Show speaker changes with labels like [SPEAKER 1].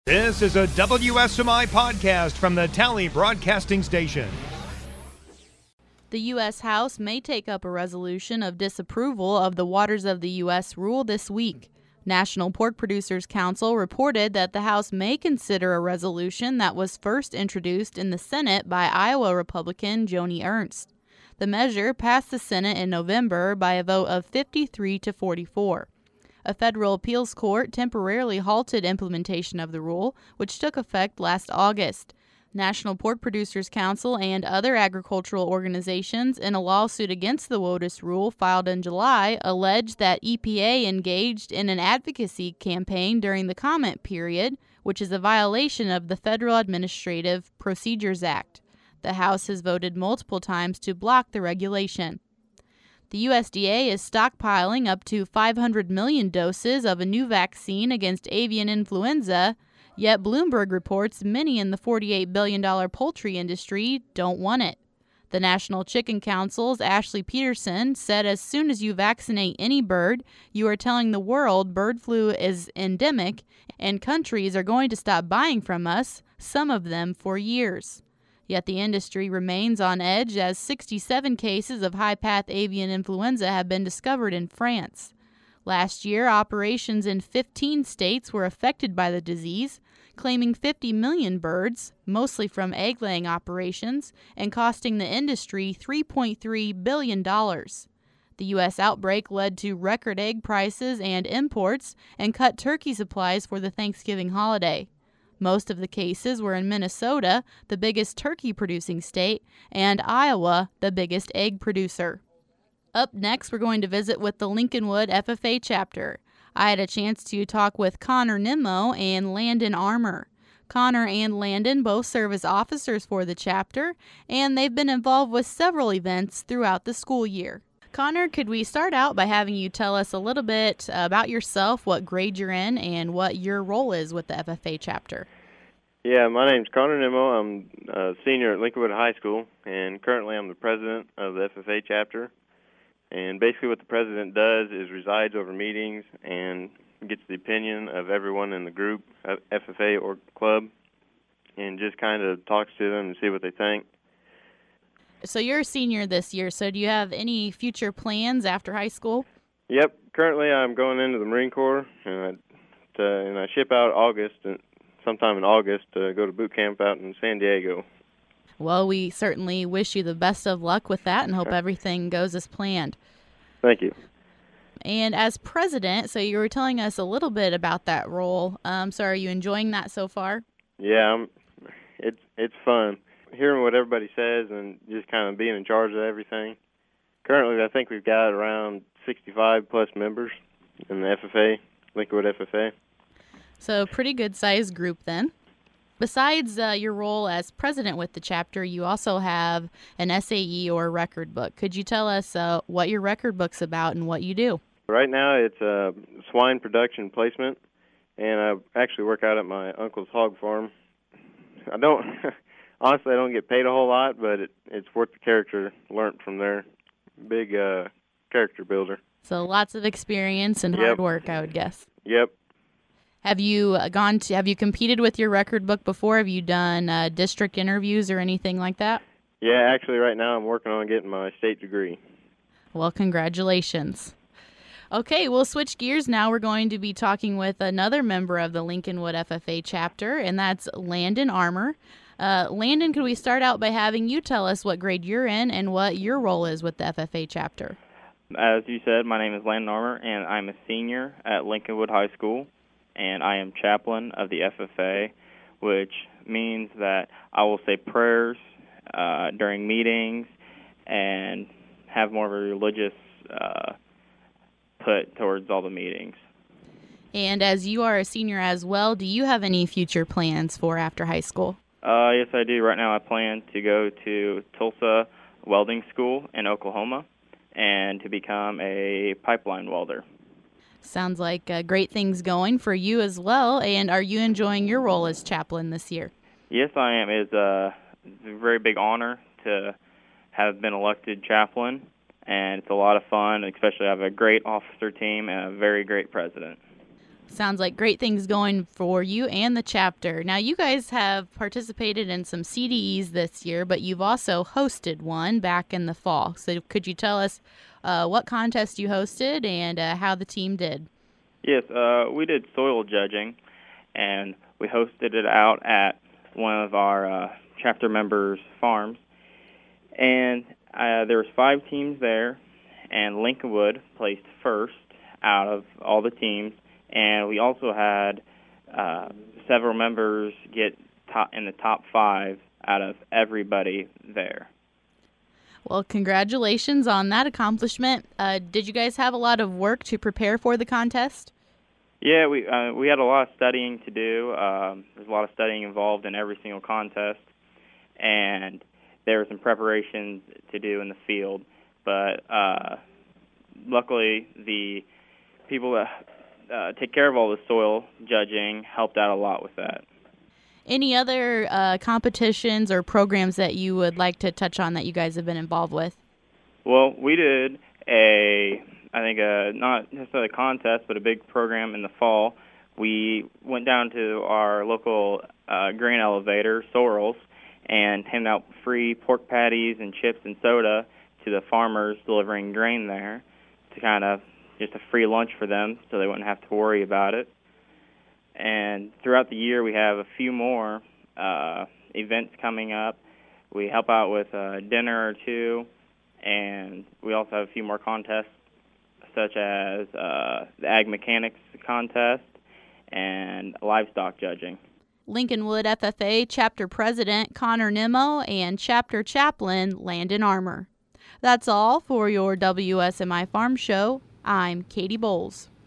[SPEAKER 1] This is a WSMI podcast from the Tally Broadcasting Station.
[SPEAKER 2] The U.S. House may take up a resolution of disapproval of the Waters of the U.S. rule this week. National Pork Producers Council reported that the House may consider a resolution that was first introduced in the Senate by Iowa Republican Joni Ernst. The measure passed the Senate in November by a vote of 53 to 44. A federal appeals court temporarily halted implementation of the rule, which took effect last August. National Pork Producers Council and other agricultural organizations in a lawsuit against the WOTUS rule filed in July alleged that EPA engaged in an advocacy campaign during the comment period, which is a violation of the Federal Administrative Procedures Act. The House has voted multiple times to block the regulation. The USDA is stockpiling up to 500 million doses of a new vaccine against avian influenza, yet Bloomberg reports many in the $48 billion poultry industry don't want it. The National Chicken Council's Ashley Peterson said as soon as you vaccinate any bird, you are telling the world bird flu is endemic and countries are going to stop buying from us, some of them for years. Yet the industry remains on edge as 67 cases of high-path avian influenza have been discovered in France. Last year, operations in 15 states were affected by the disease, claiming 50 million birds, mostly from egg-laying operations, and costing the industry $3.3 billion. The U.S. outbreak led to record egg prices and imports and cut turkey supplies for the Thanksgiving holiday. Most of the cases were in Minnesota, the biggest turkey-producing state, and Iowa, the biggest egg producer. Up next, we're going to visit with the Lincolnwood FFA chapter. I had a chance to talk with Connor Nimmo and Landon Armour. Connor and Landon both serve as officers for the chapter, and they've been involved with several events throughout the school year. Connor, could we start out by having you tell us a little bit about yourself, what grade you're in, and what your role is with the FFA chapter?
[SPEAKER 3] Yeah, my name's Connor Nimmo. I'm a senior at Lincolnwood High School, and currently I'm the president of the FFA chapter. And basically what the president does is resides over meetings and gets the opinion of everyone in the group, FFA or club, and just kind of talks to them and see what they think.
[SPEAKER 2] So you're a senior this year, so do you have any future plans after high school?
[SPEAKER 3] Yep. Currently I'm going into the Marine Corps, and I ship out sometime in August to go to boot camp out in San Diego.
[SPEAKER 2] Well, we certainly wish you the best of luck with that and hope everything goes as planned.
[SPEAKER 3] Thank you.
[SPEAKER 2] And as president, so you were telling us a little bit about that role. So are you enjoying that so far?
[SPEAKER 3] Yeah, it's fun. Hearing what everybody says and just kind of being in charge of everything. Currently, I think we've got around 65-plus members in the FFA, Lincolnwood FFA.
[SPEAKER 2] So pretty good-sized group then. Besides your role as president with the chapter, you also have an SAE or record book. Could you tell us what your record book's about and what you do?
[SPEAKER 3] Right now, it's a swine production placement, and I actually work out at my uncle's hog farm. Honestly, I don't get paid a whole lot, but it's worth the character learned from there. Big character builder.
[SPEAKER 2] So lots of experience and hard work, I would guess.
[SPEAKER 3] Yep.
[SPEAKER 2] Have you competed with your record book before? Have you done district interviews or anything like that?
[SPEAKER 3] Yeah, actually right now I'm working on getting my state degree.
[SPEAKER 2] Well, congratulations. Okay, we'll switch gears now. We're going to be talking with another member of the Lincolnwood FFA chapter, and that's Landon Armour. Landon, could we start out by having you tell us what grade you're in and what your role is with the FFA chapter?
[SPEAKER 4] As you said, my name is Landon Armour, and I'm a senior at Lincolnwood High School, and I am chaplain of the FFA, which means that I will say prayers during meetings and have more of a religious put towards all the meetings.
[SPEAKER 2] And as you are a senior as well, do you have any future plans for after high school?
[SPEAKER 4] Yes, I do. Right now I plan to go to Tulsa Welding School in Oklahoma and to become a pipeline welder.
[SPEAKER 2] Sounds like great things going for you as well. And are you enjoying your role as chaplain this year?
[SPEAKER 4] Yes, I am. It's a very big honor to have been elected chaplain, and it's a lot of fun, especially I have a great officer team and a very great president.
[SPEAKER 2] Sounds like great things going for you and the chapter. Now, you guys have participated in some CDEs this year, but you've also hosted one back in the fall. So could you tell us what contest you hosted and how the team did?
[SPEAKER 4] Yes, we did soil judging, and we hosted it out at one of our chapter members' farms. And there was 5 teams there, and Lincolnwood placed first out of all the teams. And we also had several members get in the top 5 out of everybody there.
[SPEAKER 2] Well, congratulations on that accomplishment. Did you guys have a lot of work to prepare for the contest?
[SPEAKER 4] Yeah, we had a lot of studying to do. There's a lot of studying involved in every single contest, and there were some preparations to do in the field. But luckily, the people that take care of all the soil judging helped out a lot with that.
[SPEAKER 2] Any other competitions or programs that you would like to touch on that you guys have been involved with?
[SPEAKER 4] Well, we did not necessarily a contest, but a big program in the fall. We went down to our local grain elevator, Sorrells, and handed out free pork patties and chips and soda to the farmers delivering grain there, to kind of just a free lunch for them so they wouldn't have to worry about it. And throughout the year, we have a few more events coming up. We help out with a dinner or two, and we also have a few more contests, such as the Ag Mechanics contest and livestock judging.
[SPEAKER 2] Lincolnwood FFA Chapter President Connor Nimmo and Chapter Chaplain Landon Armour. That's all for your WSMI Farm Show. I'm Katie Bowles.